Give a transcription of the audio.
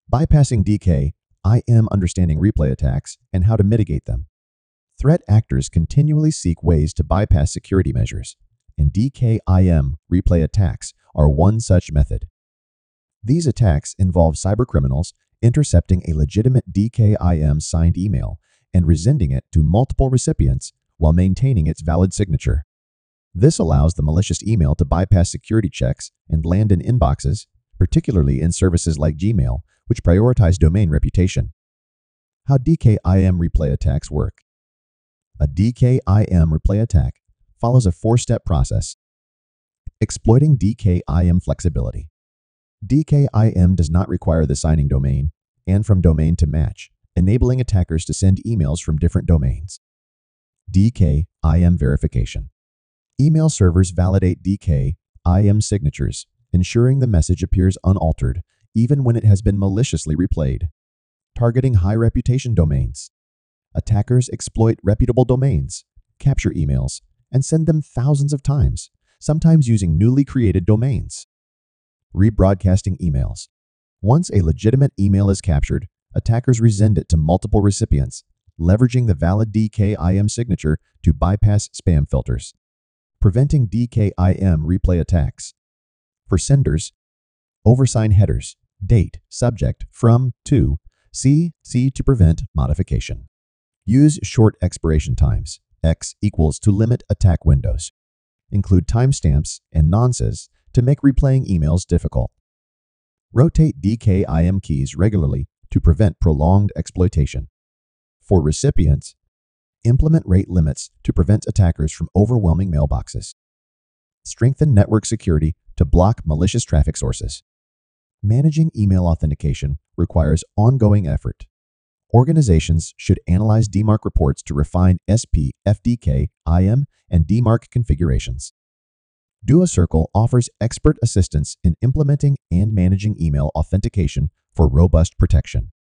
Bypassing DKIM, understanding replay attacks and how to mitigate them. Threat actors continually seek ways to bypass security measures, and DKIM replay attacks are one such method. These attacks involve cybercriminals intercepting a legitimate DKIM signed email and resending it to multiple recipients while maintaining its valid signature. This allows the malicious email to bypass security checks and land in inboxes, particularly in services like Gmail, which prioritize domain reputation. How DKIM replay attacks work. A DKIM replay attack follows a four-step process. Exploiting DKIM flexibility. DKIM does not require the signing domain and from domain to match, enabling attackers to send emails from different domains. DKIM verification. Email servers validate DKIM signatures, ensuring the message appears unaltered even when it has been maliciously replayed. Targeting high-reputation domains. Attackers exploit reputable domains, capture emails, and send them thousands of times, sometimes using newly created domains. Rebroadcasting emails. Once a legitimate email is captured, attackers resend it to multiple recipients, leveraging the valid DKIM signature to bypass spam filters. Preventing DKIM replay attacks. For senders, oversign headers, date, subject, from, to, C to prevent modification. Use short expiration times, X equals to limit attack windows. Include timestamps and nonces to make replaying emails difficult. Rotate DKIM keys regularly to prevent prolonged exploitation. For recipients, implement rate limits to prevent attackers from overwhelming mailboxes. Strengthen network security to block malicious traffic sources. Managing email authentication requires ongoing effort. Organizations should analyze DMARC reports to refine SP, FDK, IM, and DMARC configurations. DuoCircle offers expert assistance in implementing and managing email authentication for robust protection.